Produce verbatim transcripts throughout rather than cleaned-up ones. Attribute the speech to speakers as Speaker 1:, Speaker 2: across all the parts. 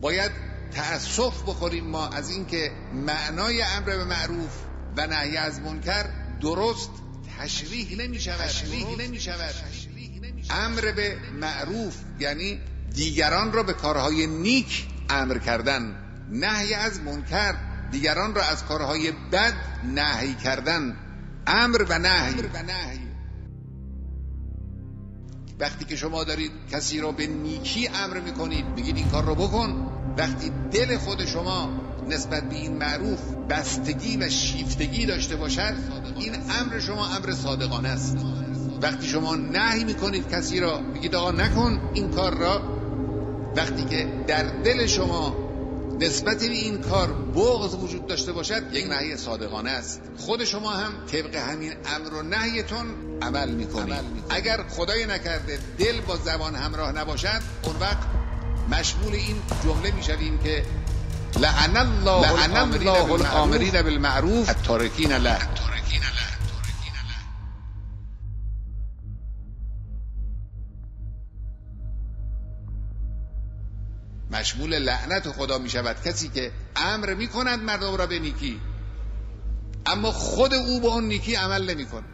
Speaker 1: باید تأسف بخوریم ما از اینکه معنای امر به معروف و نهی از منکر درست تشریح نمی شود. تشریح نمی شود. امر به معروف یعنی دیگران را به کارهای نیک امر کردن، نهی از منکر دیگران را از کارهای بد نهی کردن. امر و نهی. وقتی که شما دارید کسی را به نیکی امر میکنید، میگید این کار را بکن، وقتی دل خود شما نسبت به این معروف بستگی و شیفتگی داشته باشد، این امر شما امر صادقانه است. وقتی شما نهی میکنید کسی را، میگید آقا نکن این کار را، وقتی که در دل شما نسبت به این کار بغض وجود داشته باشد، یک نهی صادقانه است. خود شما هم طبق همین امر و نهیتون عمل میکنید. اگر خدای نکرده دل با زبان همراه نباشد، اون وقت مشمول این جمله میشویم که لعن الله الآمرین بالمعروف التارکین له. مشمول لعنت خدا می شود کسی که امر می کند مردم را به نیکی، اما خود او به اون نیکی عمل نمی کند.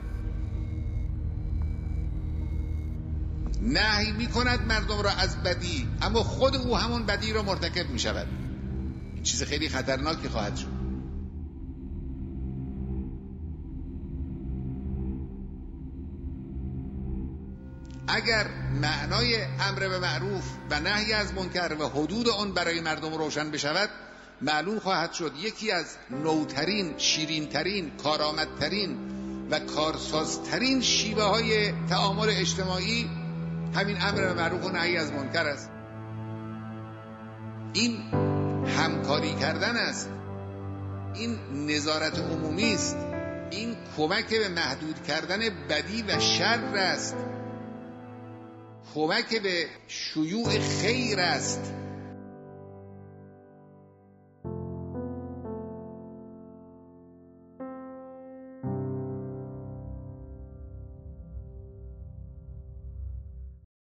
Speaker 1: نهی می کند مردم را از بدی، اما خود او همون بدی را مرتکب می شود. این چیز خیلی خطرناکی خواهد شد. اگر معنای امر به معروف و نهی از منکر و حدود آن برای مردم روشن بشود، معلوم خواهد شد یکی از نوترین، شیرینترین، کارآمدترین و کارسازترین شیوه های تعامل اجتماعی همین امر به معروف و نهی از منکر است. این همکاری کردن است، این نظارت عمومی است، این کمک به محدود کردن بدی و شر است، کمک به شیوع خیر است.